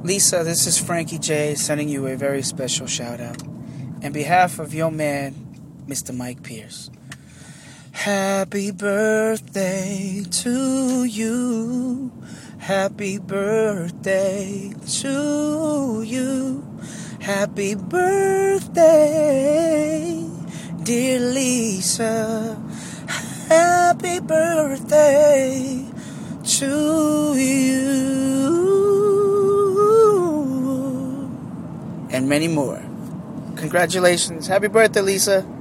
Lisa, this is Frankie J sending you a very special shout out. On behalf of your man, Mr. Mike Pierce. Happy birthday to you. Happy birthday to you. Happy birthday, dear Lisa. Happy birthday to you. And many more. Congratulations. Happy birthday, Lisa.